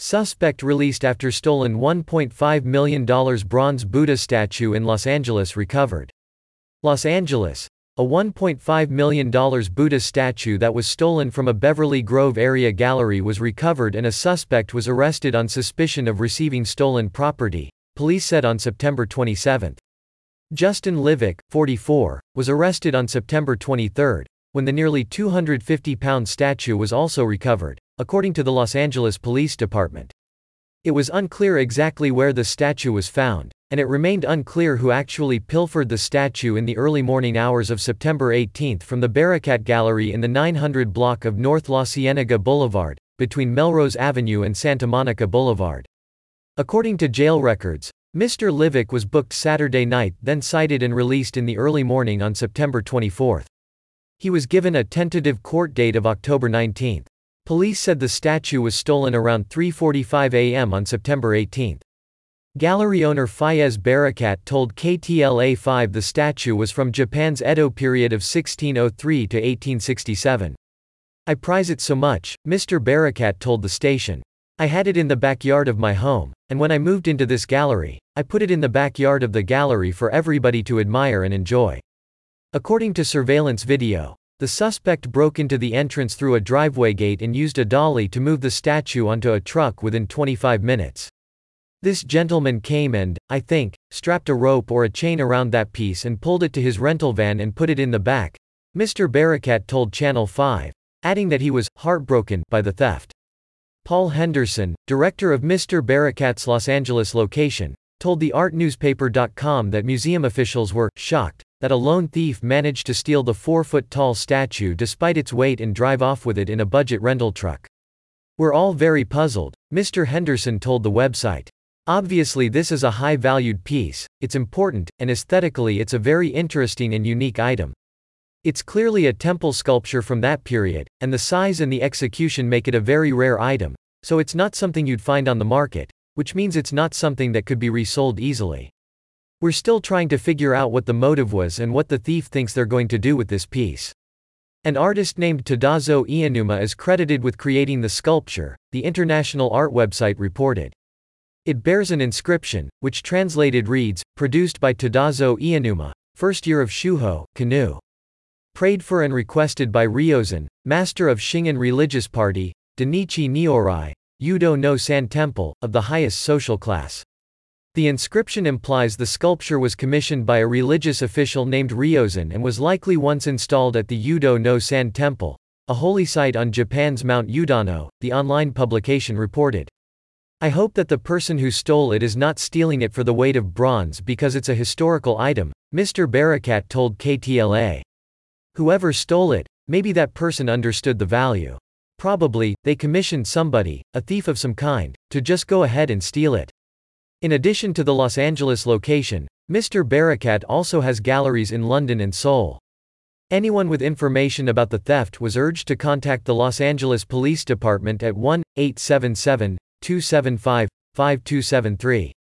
Suspect released after stolen $1.5 million bronze Buddha statue in Los Angeles recovered. Los Angeles. A $1.5 million Buddha statue that was stolen from a Beverly Grove area gallery was recovered and a suspect was arrested on suspicion of receiving stolen property, police said on September 27. Justin Livick, 44, was arrested on September 23, when the nearly 250-pound statue was also recovered, according to the Los Angeles Police Department. It was unclear exactly where the statue was found, and it remained unclear who actually pilfered the statue in the early morning hours of September 18 from the Barakat Gallery in the 900 block of North La Cienega Boulevard, between Melrose Avenue and Santa Monica Boulevard. According to jail records, Mr. Livick was booked Saturday night, then cited and released in the early morning on September 24. He was given a tentative court date of October 19. Police said the statue was stolen around 3:45 a.m. on September 18. Gallery owner Fayez Barakat told KTLA-5 the statue was from Japan's Edo period of 1603 to 1867. "I prize it so much," Mr. Barakat told the station. "I had it in the backyard of my home, and when I moved into this gallery, I put it in the backyard of the gallery for everybody to admire and enjoy." According to surveillance video, the suspect broke into the entrance through a driveway gate and used a dolly to move the statue onto a truck within 25 minutes. "This gentleman came and, I think, strapped a rope or a chain around that piece and pulled it to his rental van and put it in the back," Mr. Barakat told Channel 5, adding that he was heartbroken by the theft. Paul Henderson, director of Mr. Barakat's Los Angeles location, told theartnewspaper.com that museum officials were shocked that a lone thief managed to steal the 4-foot-tall statue despite its weight and drive off with it in a budget rental truck. "We're all very puzzled," Mr. Henderson told the website. "Obviously this is a high-valued piece, it's important, and aesthetically it's a very interesting and unique item. It's clearly a temple sculpture from that period, and the size and the execution make it a very rare item, so it's not something you'd find on the market, which means it's not something that could be resold easily. We're still trying to figure out what the motive was and what the thief thinks they're going to do with this piece." An artist named Tadazo Ianuma is credited with creating the sculpture, the international art website reported. It bears an inscription, which translated reads, "Produced by Tadazo Ianuma, first year of Shuho, canoe. Prayed for and requested by Ryozan, master of Shingon religious party, Danichi Nyorai, Yudo no San temple, of the highest social class." The inscription implies the sculpture was commissioned by a religious official named Ryozan and was likely once installed at the Yudo no San temple, a holy site on Japan's Mount Yudano, the online publication reported. "I hope that the person who stole it is not stealing it for the weight of bronze because it's a historical item," Mr. Barakat told KTLA. "Whoever stole it, maybe that person understood the value. Probably, they commissioned somebody, a thief of some kind, to just go ahead and steal it." In addition to the Los Angeles location, Mr. Barakat also has galleries in London and Seoul. Anyone with information about the theft was urged to contact the Los Angeles Police Department at 1-877-275-5273.